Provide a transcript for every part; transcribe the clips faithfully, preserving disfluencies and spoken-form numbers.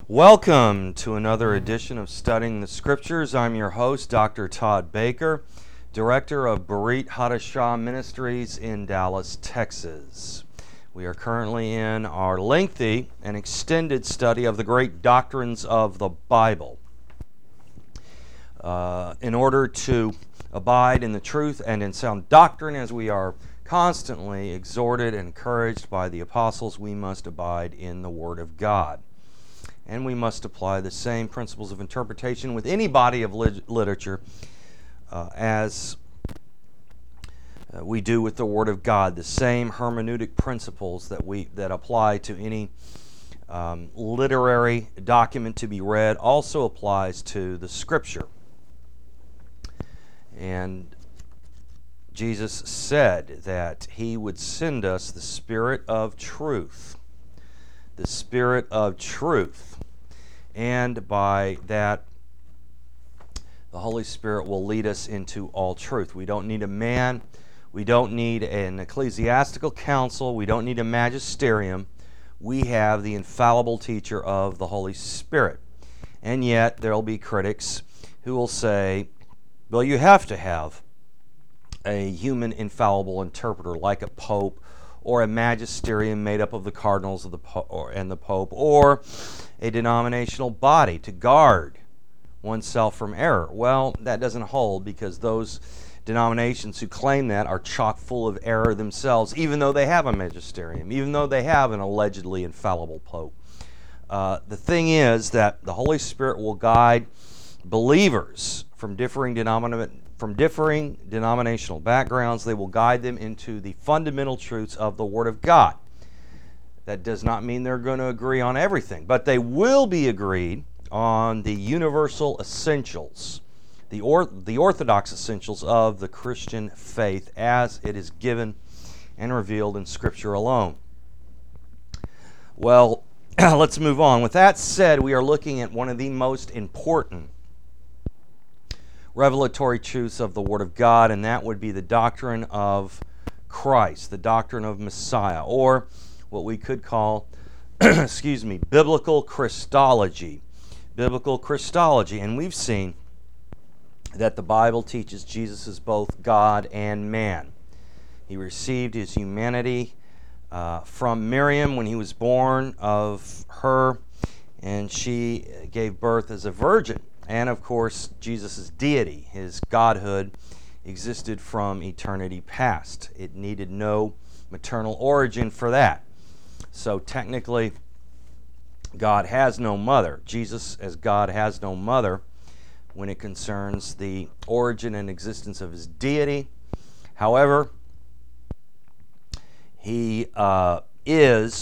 Welcome to another edition of Studying the Scriptures. I'm your host, Doctor Todd Baker, Director of Berit Hadashah Ministries in Dallas, Texas. We are currently in our lengthy and extended study of the great doctrines of the Bible. Uh, in order to abide in the truth and in sound doctrine, as we are constantly exhorted and encouraged by the apostles, we must abide in the Word of God. And we must apply the same principles of interpretation with any body of lit- literature uh, as uh, we do with the Word of God. The same hermeneutic principles that we that apply to any um, literary document to be read also applies to the Scripture. And Jesus said that He would send us the Spirit of truth. The Spirit of truth. And by that, the Holy Spirit will lead us into all truth. We don't need a man. We don't need an ecclesiastical council. We don't need a magisterium. We have the infallible teacher of the Holy Spirit. And yet, there will be critics who will say, well, you have to have a human infallible interpreter like a pope, or a magisterium made up of the cardinals of the po- or, and the pope, or a denominational body to guard oneself from error. Well, that doesn't hold, because those denominations who claim that are chock full of error themselves, even though they have a magisterium, even though they have an allegedly infallible pope. Uh, the thing is that the Holy Spirit will guide believers from differing denominations From differing denominational backgrounds. They will guide them into the fundamental truths of the Word of God. That does not mean they're going to agree on everything, but they will be agreed on the universal essentials, the, or, the orthodox essentials of the Christian faith as it is given and revealed in Scripture alone. Well, let's move on. With that said, we are looking at one of the most important revelatory truths of the Word of God, and that would be the doctrine of Christ, the doctrine of Messiah, or what we could call, excuse me, biblical Christology. Biblical Christology. And we've seen that the Bible teaches Jesus is both God and man. He received his humanity uh, from Miriam when he was born of her, and she gave birth as a virgin. And of course, Jesus' deity, his godhood, existed from eternity past. It needed no maternal origin for that. So technically, God has no mother. Jesus, as God, has no mother when it concerns the origin and existence of his deity. However, he uh, is,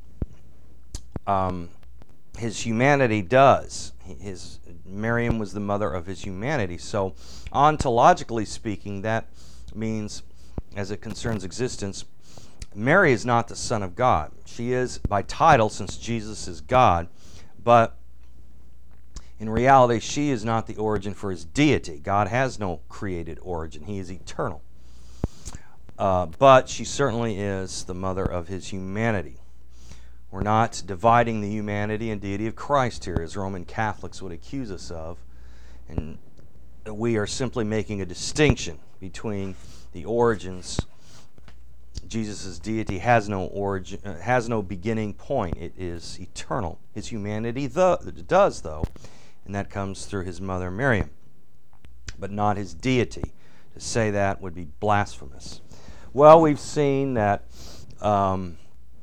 um, his humanity does. His Miriam was the mother of his humanity. So, ontologically speaking, that means, as it concerns existence, Mary is not the Son of God. She is by title, since Jesus is God, but in reality, she is not the origin for his deity. God has no created origin. He is eternal. Uh, but she certainly is the mother of his humanity. We're not dividing the humanity and deity of Christ here, as Roman Catholics would accuse us of. And we are simply making a distinction between the origins. Jesus' deity has no origin, uh, has no beginning point. It is eternal. His humanity though, does, though, and that comes through his mother Miriam, but not his deity. To say that would be blasphemous. Well, we've seen that Um,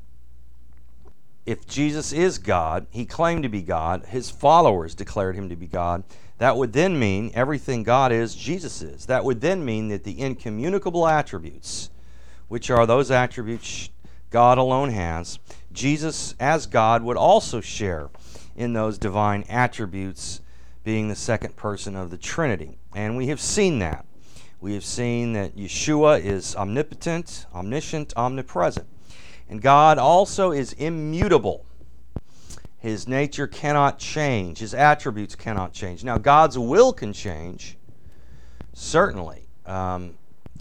If Jesus is God, he claimed to be God, his followers declared him to be God, that would then mean everything God is, Jesus is. That would then mean that the incommunicable attributes, which are those attributes God alone has, Jesus as God would also share in those divine attributes, being the second person of the Trinity. And we have seen that. We have seen that Yeshua is omnipotent, omniscient, omnipresent. And God also is immutable. His nature cannot change. His attributes cannot change. Now, God's will can change, certainly. Um,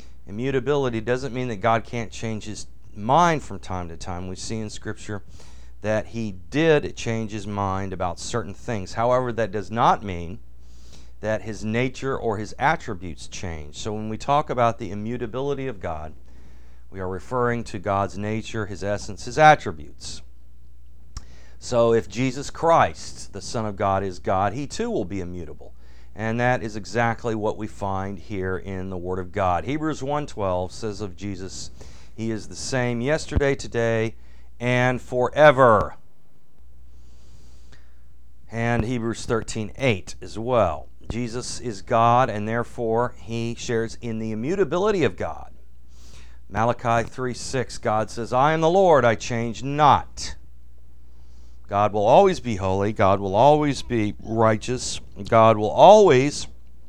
immutability doesn't mean that God can't change his mind from time to time. We see in Scripture that he did change his mind about certain things. However, that does not mean that his nature or his attributes change. So when we talk about the immutability of God, we are referring to God's nature, his essence, his attributes. So if Jesus Christ, the Son of God, is God, he too will be immutable. And that is exactly what we find here in the Word of God. Hebrews one twelve says of Jesus, he is the same yesterday, today, and forever. And Hebrews thirteen eight as well. Jesus is God, and therefore he shares in the immutability of God. Malachi three six, God says, I am the Lord, I change not. God will always be holy. God will always be righteous. God will always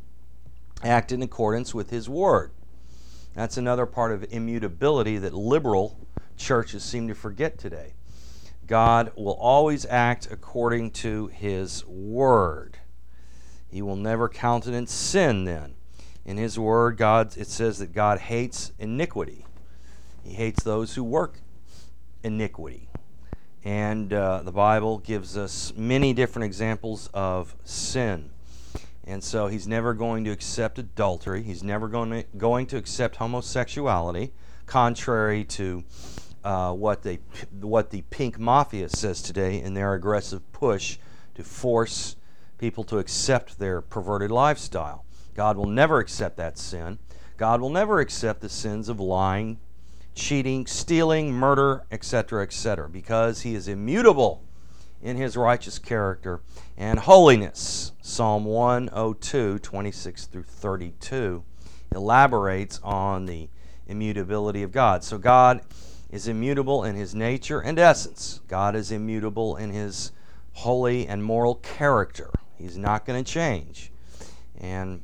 act in accordance with his word. That's another part of immutability that liberal churches seem to forget today. God will always act according to his word. He will never countenance sin then. In his word, God, it says that God hates iniquity. He hates those who work iniquity. And uh, the Bible gives us many different examples of sin. And so he's never going to accept adultery. He's never going to, going to accept homosexuality, contrary to uh, what, they, what the pink mafia says today in their aggressive push to force people to accept their perverted lifestyle. God will never accept that sin. God will never accept the sins of lying, cheating, stealing, murder, et cetera, et cetera, because he is immutable in his righteous character and holiness. Psalm one oh two, twenty-six through thirty-two elaborates on the immutability of God. So God is immutable in his nature and essence. God is immutable in his holy and moral character. He's not going to change. And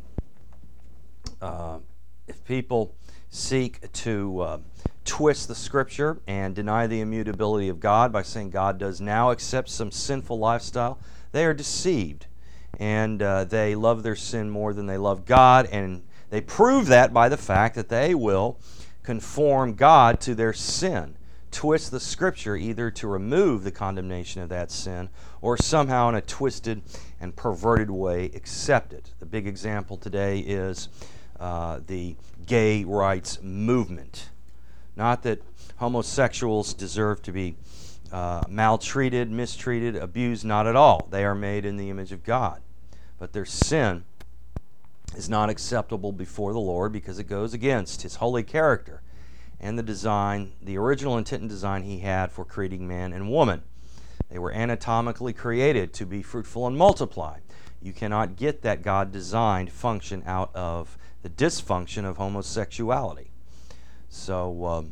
uh, if people seek to uh, twist the Scripture and deny the immutability of God by saying God does now accept some sinful lifestyle, they are deceived. And uh, they love their sin more than they love God, and they prove that by the fact that they will conform God to their sin, twist the Scripture either to remove the condemnation of that sin or somehow in a twisted and perverted way accept it. The big example today is uh, the gay rights movement. Not that homosexuals deserve to be uh, maltreated, mistreated, abused, not at all. They are made in the image of God. But their sin is not acceptable before the Lord because it goes against his holy character and the design, the original intent and design he had for creating man and woman. They were anatomically created to be fruitful and multiply. You cannot get that God-designed function out of the dysfunction of homosexuality. So um,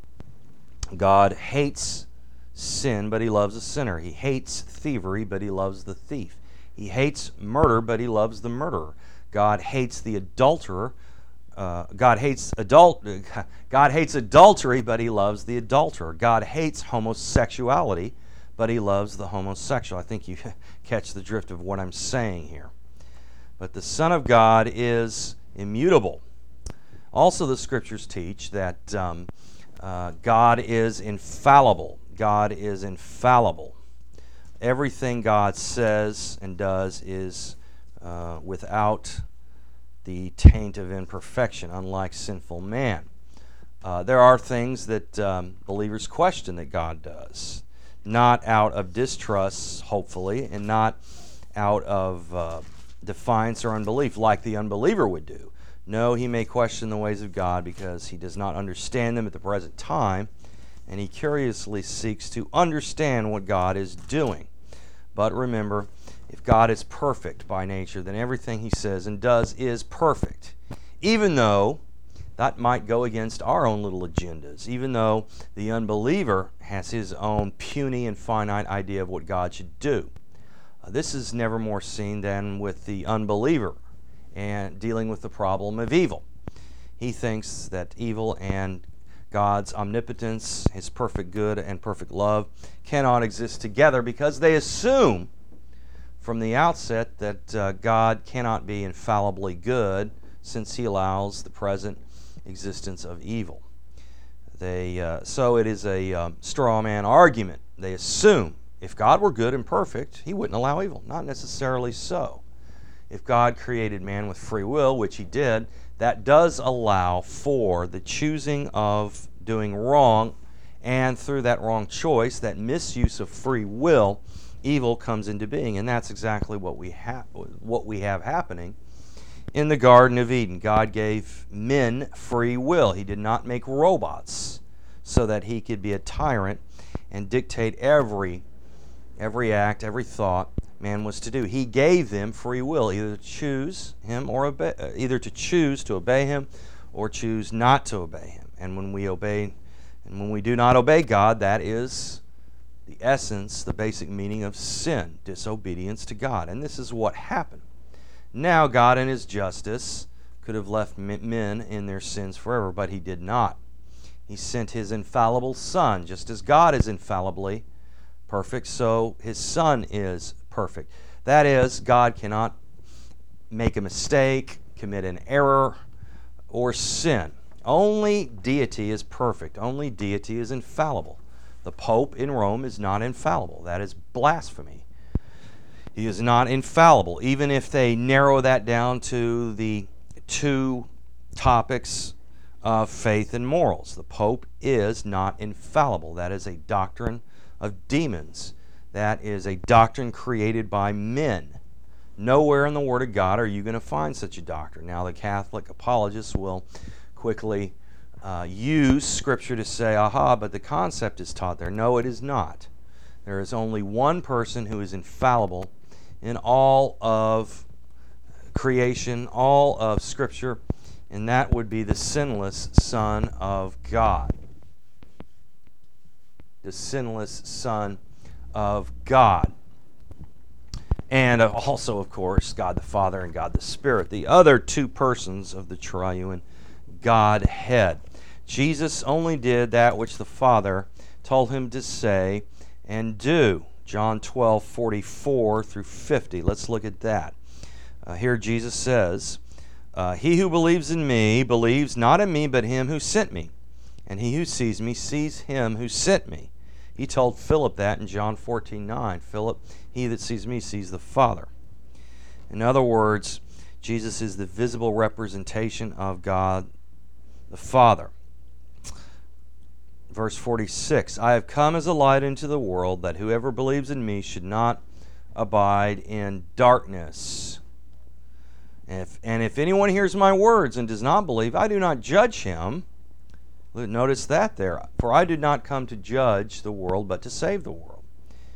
God hates sin, but he loves a sinner. He hates thievery, but he loves the thief. He hates murder, but he loves the murderer. God hates the adulterer. Uh, God hates adult. God hates adultery, but he loves the adulterer. God hates homosexuality, but he loves the homosexual. I think you catch the drift of what I'm saying here. But the Son of God is immutable. Also, the Scriptures teach that um, uh, God is infallible. God is infallible. Everything God says and does is uh, without the taint of imperfection, unlike sinful man. Uh, there are things that um, believers question that God does, not out of distrust, hopefully, and not out of uh, defiance or unbelief, like the unbeliever would do. No, he may question the ways of God because he does not understand them at the present time, and he curiously seeks to understand what God is doing. But remember, if God is perfect by nature, then everything he says and does is perfect, even though that might go against our own little agendas, even though the unbeliever has his own puny and finite idea of what God should do. Uh, this is never more seen than with the unbeliever and dealing with the problem of evil. He thinks that evil and God's omnipotence, his perfect good and perfect love, cannot exist together because they assume from the outset that uh, God cannot be infallibly good since he allows the present existence of evil. They, uh, so it is a um, straw man argument they assume if God were good and perfect, he wouldn't allow evil. Not necessarily so. If God created man with free will, which he did, that does allow for the choosing of doing wrong, and through that wrong choice, that misuse of free will, evil comes into being. And that's exactly what we have what we have happening in the Garden of Eden. God gave men free will. He did not make robots so that he could be a tyrant and dictate every every act, every thought man was to do. He gave them free will, either to choose him or obey, uh, either to choose to obey him or choose not to obey him. And when we obey, and when we do not obey God, that is the essence, the basic meaning of sin, disobedience to God. And this is what happened. Now, God in his justice could have left men in their sins forever, but he did not. He sent his infallible Son, just as God is infallibly perfect, so his Son is perfect. That is, God cannot make a mistake, commit an error, or sin. Only deity is perfect. Only deity is infallible. The Pope in Rome is not infallible. That is blasphemy. He is not infallible, even if they narrow that down to the two topics of faith and morals. The Pope is not infallible. That is a doctrine of demons. That is a doctrine created by men. Nowhere in the Word of God are you going to find such a doctrine. Now, the Catholic apologists will quickly uh, use Scripture to say, aha, but the concept is taught there. No, it is not. There is only one person who is infallible in all of creation, all of Scripture, and that would be the sinless Son of God. The sinless Son of God. And also, of course, God the Father and God the Spirit, the other two persons of the triune Godhead. Jesus only did that which the Father told him to say and do. John twelve, forty-four through fifty. Let's look at that. Uh, here Jesus says, uh, He who believes in me believes not in me, but him who sent me. And he who sees me sees him who sent me. He told Philip that in John fourteen, nine. Philip, he that sees me sees the Father. In other words, Jesus is the visible representation of God the Father. Verse forty-six, I have come as a light into the world, that whoever believes in me should not abide in darkness. And if, and if anyone hears my words and does not believe, I do not judge him. Notice that there. For I did not come to judge the world, but to save the world.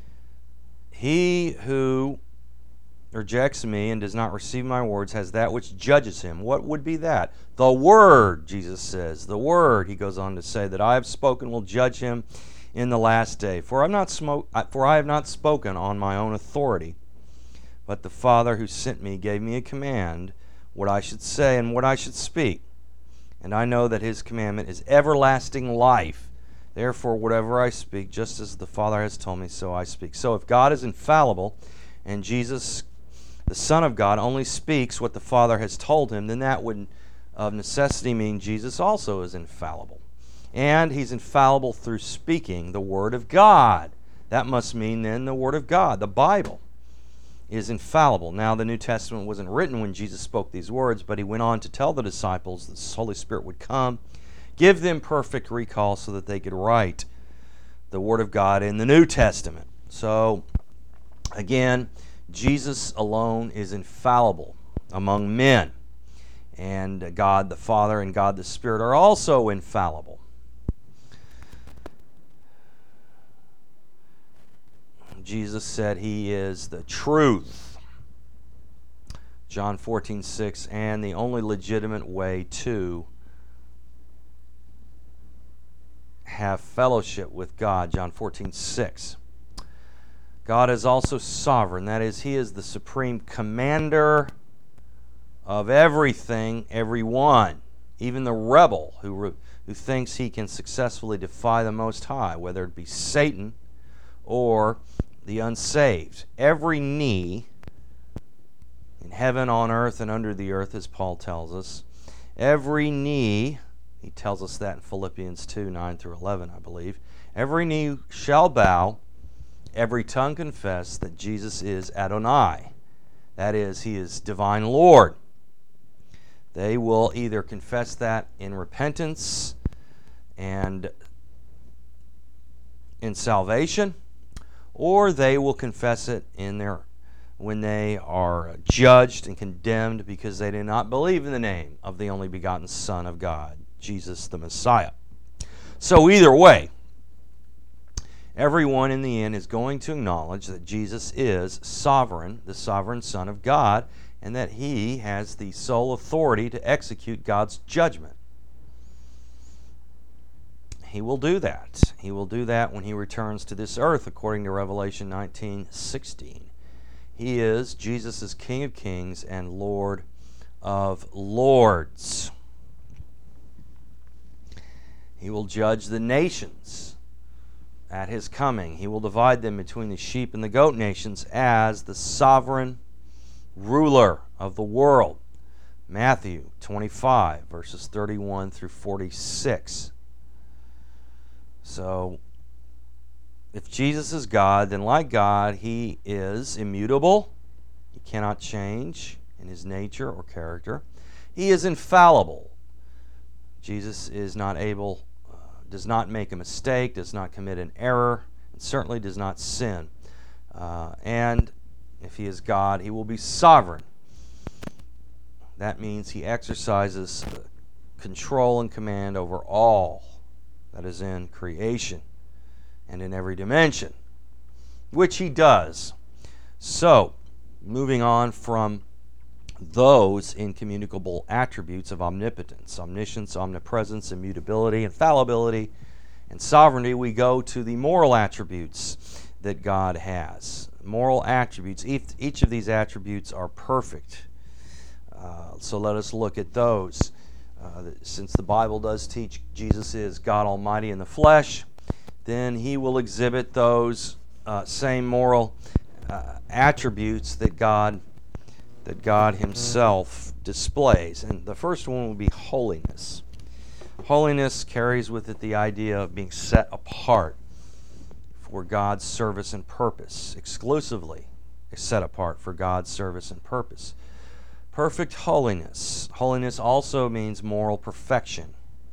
He who rejects me and does not receive my words has that which judges him. What would be that? The Word, Jesus says. The Word, he goes on to say, that I have spoken will judge him in the last day. For I have not, smoke, for I have not spoken on my own authority, but the Father who sent me gave me a command what I should say and what I should speak. And I know that his commandment is everlasting life. Therefore, whatever I speak, just as the Father has told me, so I speak. So if God is infallible, and Jesus, the Son of God, only speaks what the Father has told him, then that would of necessity mean Jesus also is infallible. And he's infallible through speaking the Word of God. That must mean then the Word of God, the Bible, is infallible. Now, the New Testament wasn't written when Jesus spoke these words, but he went on to tell the disciples that the Holy Spirit would come, give them perfect recall so that they could write the Word of God in the New Testament. So, again, Jesus alone is infallible among men, and God the Father and God the Spirit are also infallible. Jesus said he is the truth. John fourteen, six, and the only legitimate way to have fellowship with God. John fourteen, six. God is also sovereign. That is, he is the supreme commander of everything, everyone, even the rebel who, who thinks he can successfully defy the Most High, whether it be Satan or the unsaved. Every knee in heaven, on earth, and under the earth, as Paul tells us, every knee, he tells us that in Philippians two, nine through eleven, I believe, every knee shall bow every tongue confess that Jesus is Adonai. That is, he is divine Lord. They will either confess that in repentance and in salvation, or they will confess it in their when they are judged and condemned because they do not believe in the name of the only begotten Son of God, Jesus the Messiah. So either way, everyone in the end is going to acknowledge that Jesus is sovereign, the sovereign Son of God, and that he has the sole authority to execute God's judgment. He will do that. He will do that when he returns to this earth, according to Revelation nineteen sixteen. He is, Jesus is King of Kings and Lord of Lords. He will judge the nations at his coming. He will divide them between the sheep and the goat nations as the sovereign ruler of the world. Matthew twenty-five, verses thirty-one through forty-six. So, if Jesus is God, then like God, he is immutable. He cannot change in his nature or character. He is infallible. Jesus is not able, uh, does not make a mistake, does not commit an error, and certainly does not sin. Uh, and if he is God, he will be sovereign. That means he exercises control and command over all that is in creation and in every dimension, which he does. So, moving on from those incommunicable attributes of omnipotence, omniscience, omnipresence, immutability, infallibility, and sovereignty, we go to the moral attributes that God has. Moral attributes, each of these attributes are perfect. Uh, so let us look at those. Uh, since the Bible does teach Jesus is God Almighty in the flesh, then he will exhibit those uh, same moral uh, attributes that God that God himself displays. And the first one will be holiness. Holiness carries with it the idea of being set apart for God's service and purpose, exclusively set apart for God's service and purpose. Perfect holiness. Holiness also means moral perfection.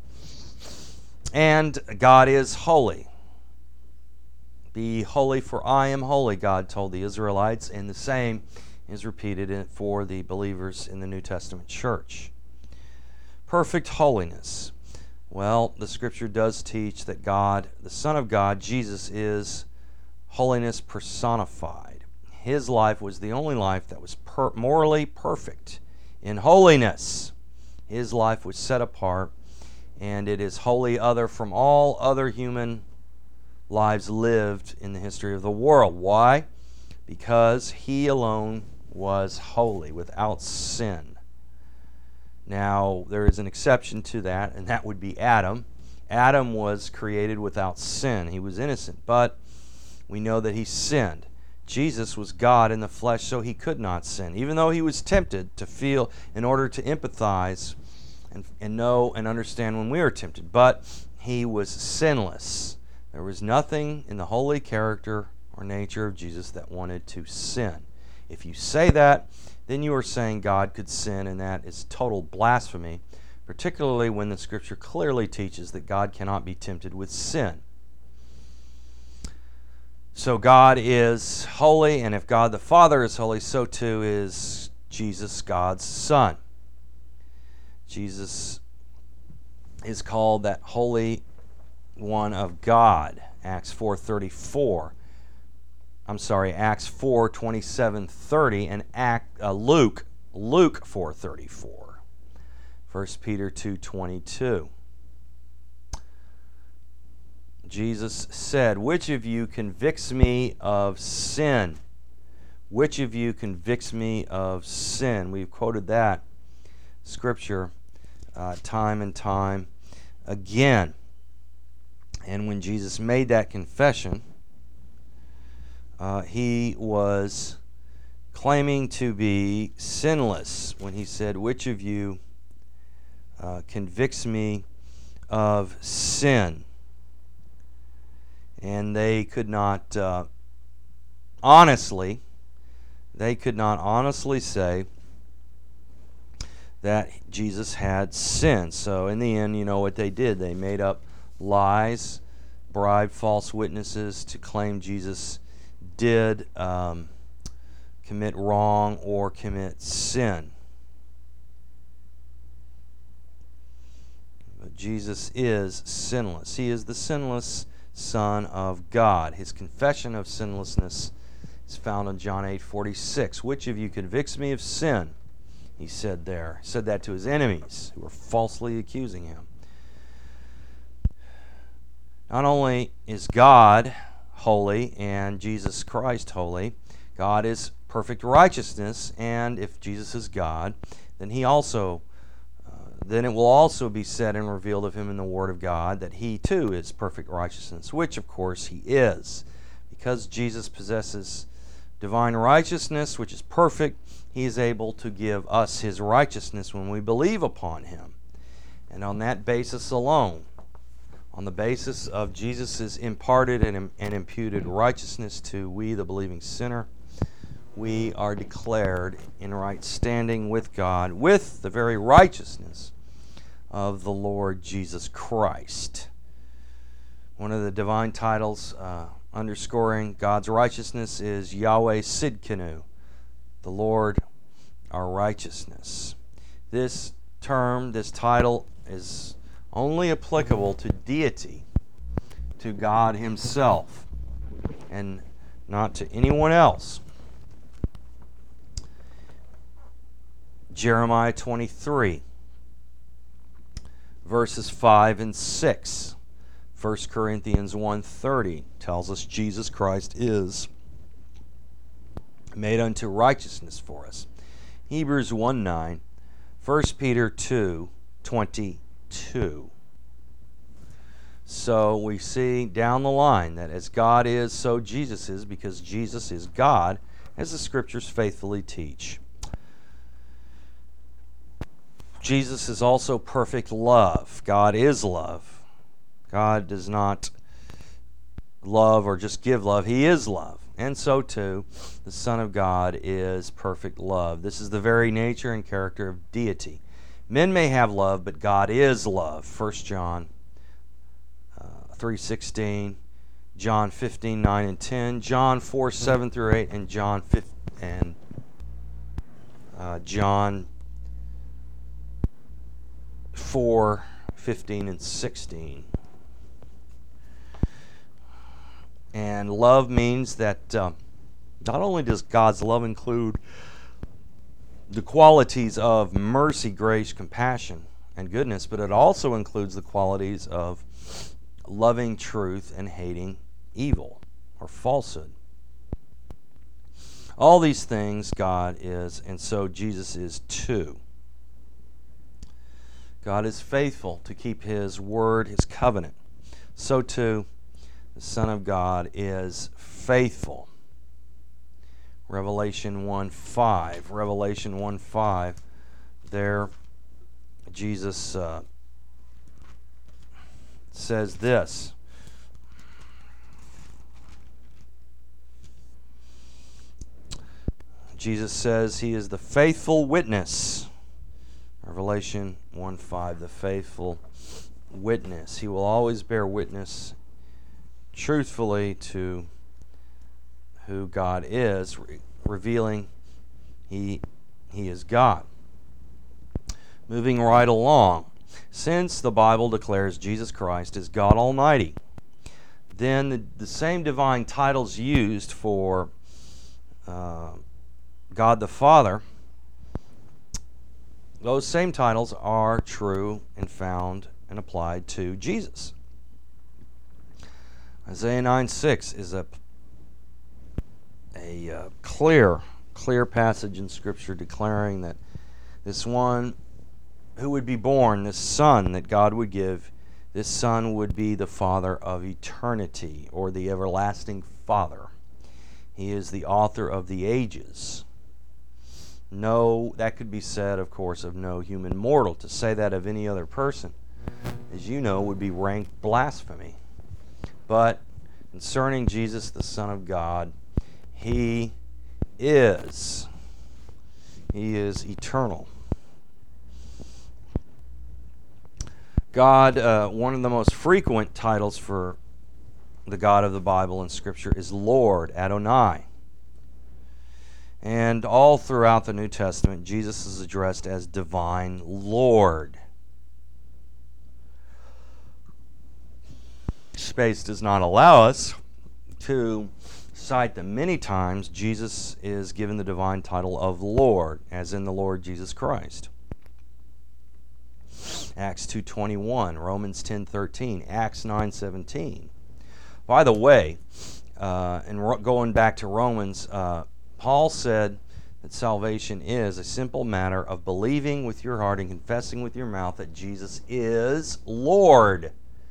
And God is holy. Be holy, for I am holy, God told the Israelites, and the same is repeated for the believers in the New Testament church. Perfect holiness. Well, the Scripture does teach that God, the Son of God, Jesus, is holiness personified. His life was the only life that was per- morally perfect in holiness. His life was set apart, and it is wholly other from all other human lives lived in the history of the world. Why? Because he alone was holy, without sin. Now, there is an exception to that, and that would be Adam. Adam was created without sin. He was innocent, but we know that he sinned. Jesus was God in the flesh, so he could not sin, even though he was tempted to feel in order to empathize and, and know and understand when we are tempted. But he was sinless. There was nothing in the holy character or nature of Jesus that wanted to sin. If you say that, then you are saying God could sin, and that is total blasphemy, particularly when the Scripture clearly teaches that God cannot be tempted with sin. So God is holy, and if God the Father is holy, so too is Jesus, God's Son. Jesus is called that Holy One of God, Acts four thirty-four. I'm sorry, Acts four twenty-seven thirty, and Act, uh, Luke, Luke four thirty-four. First Peter two twenty-two. Jesus said, "Which of you convicts me of sin?" Which of you convicts me of sin? We've quoted that scripture uh, time and time again. And when Jesus made that confession, uh, he was claiming to be sinless when he said, "Which of you uh, convicts me of sin?" And they could not uh, honestly, they could not honestly say that Jesus had sinned. So in the end, you know what they did. They made up lies, bribed false witnesses to claim Jesus did um, commit wrong or commit sin. But Jesus is sinless. He is the sinless Son of God. His confession of sinlessness is found in John eight forty-six. Which of you convicts me of sin? He said there. He said that to his enemies who were falsely accusing him. Not only is God holy and Jesus Christ holy, God is perfect righteousness, and if Jesus is God, then he also, uh, then it will also be said and revealed of him in the Word of God that he too is perfect righteousness, which of course he is. Because Jesus possesses divine righteousness, which is perfect, he is able to give us his righteousness when we believe upon him. And on that basis alone, on the basis of Jesus' imparted and, and imputed righteousness to we, the believing sinner, we are declared in right standing with God with the very righteousness of the Lord Jesus Christ. One of the divine titles uh, underscoring God's righteousness is Yahweh Sidkenu, the Lord our righteousness. This term, this title, is only applicable to deity, to God himself, and not to anyone else. Jeremiah twenty-three, verses five and six. First Corinthians one thirty tells us Jesus Christ is made unto righteousness for us. Hebrews one nine, First Peter two twenty-two. So we see down the line that as God is, so Jesus is, because Jesus is God, as the Scriptures faithfully teach. Jesus is also perfect love. God is love. God does not love or just give love. He is love. And so too, the Son of God is perfect love. This is the very nature and character of deity. Men may have love, but God is love. First John uh, three sixteen, John fifteen nine and ten, John four seven through eight, and John fifteen and uh, John four fifteen and sixteen. And love means that uh, not only does God's love include the qualities of mercy, grace, compassion, and goodness, but it also includes the qualities of loving truth and hating evil or falsehood. All these things God is, and so Jesus is too. God is faithful to keep his word, his covenant. So too, the Son of God is faithful. Revelation one five. Revelation one five. There, Jesus uh, says this. Jesus says he is the faithful witness. Revelation one five. The faithful witness. He will always bear witness truthfully to who God is, re- revealing he, he is God. Moving right along, since the Bible declares Jesus Christ is God Almighty, then the, the same divine titles used for uh, God the Father, those same titles are true and found and applied to Jesus. Isaiah nine six is a, a uh, clear, clear passage in Scripture declaring that this one who would be born, this Son that God would give, this Son would be the Father of eternity, or the everlasting Father. He is the author of the ages. No, that could be said, of course, of no human mortal. To say that of any other person, as you know, would be rank blasphemy. But concerning Jesus, the Son of God, He is. He is eternal. God, uh, one of the most frequent titles for the God of the Bible in Scripture is Lord, Adonai. And all throughout the New Testament, Jesus is addressed as Divine Lord. Space does not allow us to cite the many times Jesus is given the divine title of Lord, as in the Lord Jesus Christ. Acts two twenty-one, Romans ten thirteen, Acts nine seventeen. By the way, uh, and ro- going back to Romans, uh, Paul said that salvation is a simple matter of believing with your heart and confessing with your mouth that Jesus is Lord,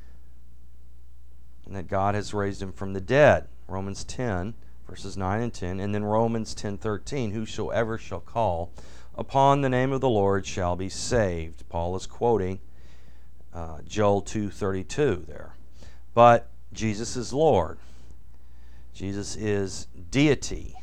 and that God has raised him from the dead. Romans ten, verses nine and ten, and then Romans ten thirteen, whosoever shall call upon the name of the Lord shall be saved. Paul is quoting uh, Joel two thirty-two there. But Jesus is Lord. Jesus is deity.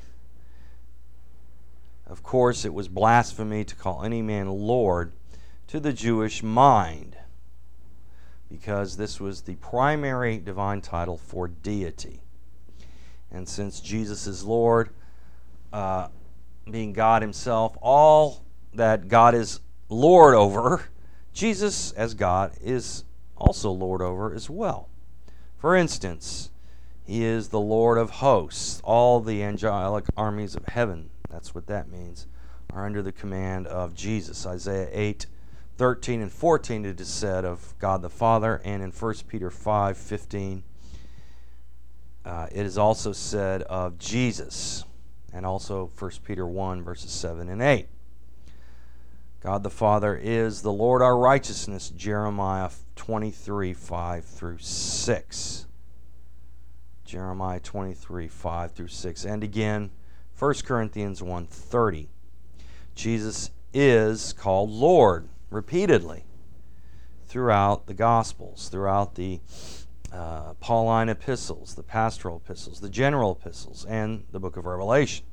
Of course, it was blasphemy to call any man Lord to the Jewish mind, because this was the primary divine title for deity. And since Jesus is Lord, uh, being God himself, all that God is Lord over, Jesus as God is also Lord over as well. For instance, he is the Lord of hosts. All the angelic armies of heaven, that's what that means, are under the command of Jesus. Isaiah eight, thirteen and fourteen, it is said of God the Father, and in First Peter five, fifteen, uh, it is also said of Jesus, and also First Peter one, verses seven and eight. God the Father is the Lord our righteousness, Jeremiah twenty-three, five through six. Jeremiah twenty-three, five through six. And again, First Corinthians one, thirty. Jesus is called Lord repeatedly throughout the Gospels, throughout the uh, Pauline epistles, the pastoral epistles, the general epistles, and the book of Revelation.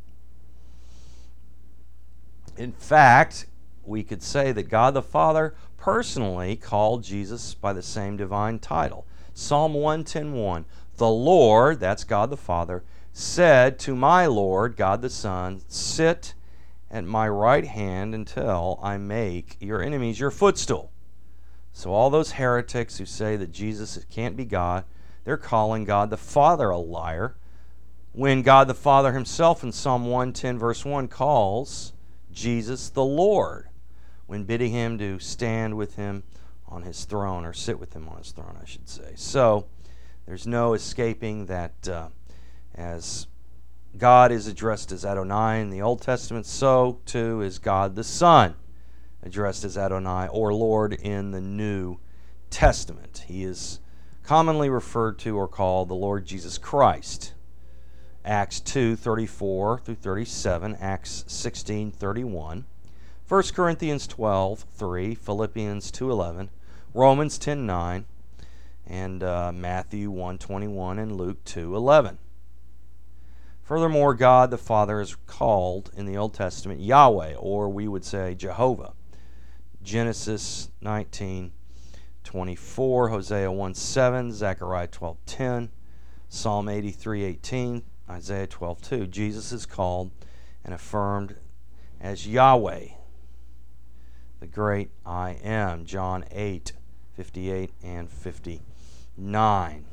In fact, we could say that God the Father personally called Jesus by the same divine title. Psalm one ten one, the Lord, that's God the Father, said to my Lord, God the Son, sit at my right hand until I make your enemies your footstool. So all those heretics who say that Jesus can't be God, they're calling God the Father a liar, when God the Father himself in Psalm one ten verse one calls Jesus the Lord, when bidding him to stand with him on his throne, or sit with him on his throne, I should say. So there's no escaping that uh, as God is addressed as Adonai in the Old Testament, so too is God the Son addressed as Adonai or Lord in the New Testament. He is commonly referred to or called the Lord Jesus Christ. Acts two, thirty-four through thirty-seven, Acts sixteen, thirty-one, First Corinthians twelve, three, Philippians two, eleven, Romans ten, nine, and uh, Matthew one, twenty-one, and Luke two, eleven. Furthermore, God the Father is called in the Old Testament Yahweh, or we would say Jehovah. Genesis nineteen, twenty-four, Hosea one, seven, Zechariah twelve, ten, Psalm eighty-three, eighteen, Isaiah twelve, two. Jesus is called and affirmed as Yahweh, the great I Am. John eight, fifty-eight and fifty-nine.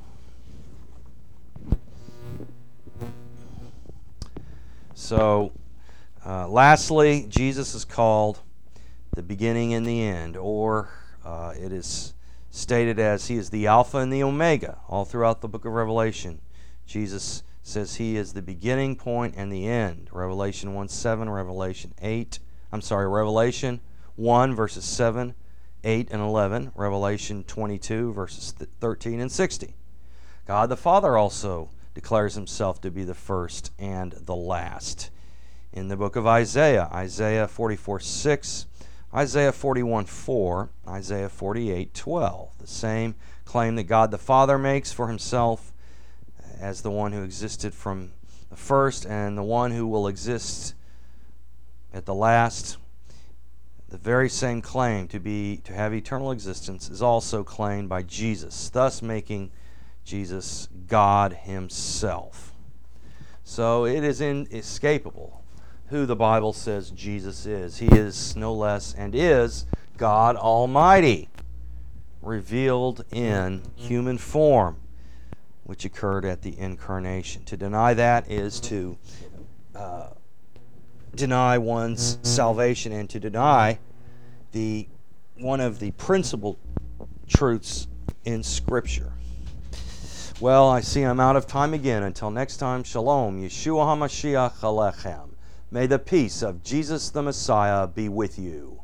So, uh, lastly, Jesus is called the beginning and the end, or uh, it is stated as he is the Alpha and the Omega. All throughout the book of Revelation, Jesus says he is the beginning point and the end. Revelation one, seven, Revelation eight, I'm sorry, Revelation one, verses seven, eight, and eleven, Revelation twenty-two, verses thirteen and sixteen. God the Father also declares himself to be the first and the last. In the book of Isaiah, Isaiah forty-four, six, Isaiah forty-one, four, Isaiah forty-eight, twelve. The same claim that God the Father makes for himself as the one who existed from the first and the one who will exist at the last, the very same claim to be to have eternal existence is also claimed by Jesus, thus making Jesus God himself. So it is inescapable who the Bible says Jesus is. He is no less and is God Almighty, revealed in human form, which occurred at the incarnation. To deny that is to uh, deny one's salvation and to deny the one of the principal truths in Scripture. Well, I see I'm out of time again. Until next time, Shalom, Yeshua HaMashiach Alechem. May the peace of Jesus the Messiah be with you.